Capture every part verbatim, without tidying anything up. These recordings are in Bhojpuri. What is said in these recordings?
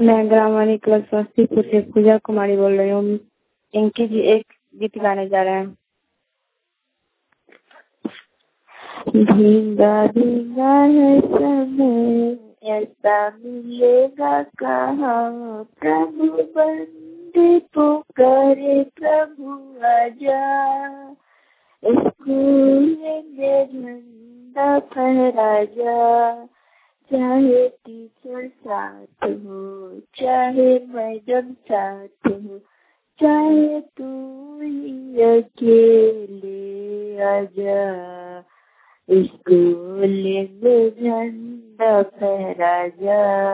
मैं ग्रामवाणी क्लब समस्तीपुर से पूजा कुमारी बोल रही हूँ। इनकी जी एक गीत गाने जा रहे हैं। भीगा भीगा है समय, ऐसा मिलेगा कहाँ। प्रभु बंदे पुकारे, प्रभु आजा। स्कूल में झंडा फहरा जा। चाहे टीचर साथ हो, चाहे मैडम साथ हो, चाहे तू ही अकेले आजा। स्कूल में झंडा फहरा जा।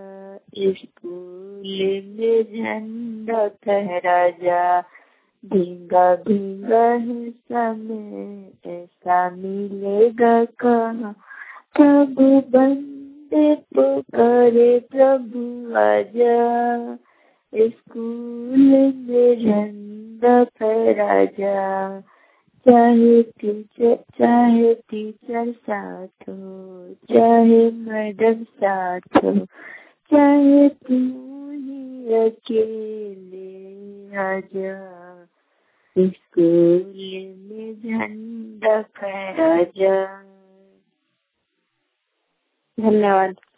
स्कूल में झंडा फहरा जा। भीगा भीगा है समय, ऐसा मिलेगा कहाँ। प्रभु बंदे पुकारे, प्रभु आजा। स्कूल में झंडा फहरा जा। चाहे टीचर चाहे टीचर साथ हो, चाहे मैडम साथ हो, चाहे तू ही अकेले आजा। स्कूल में झंडा फहरा जा। धन्यवाद।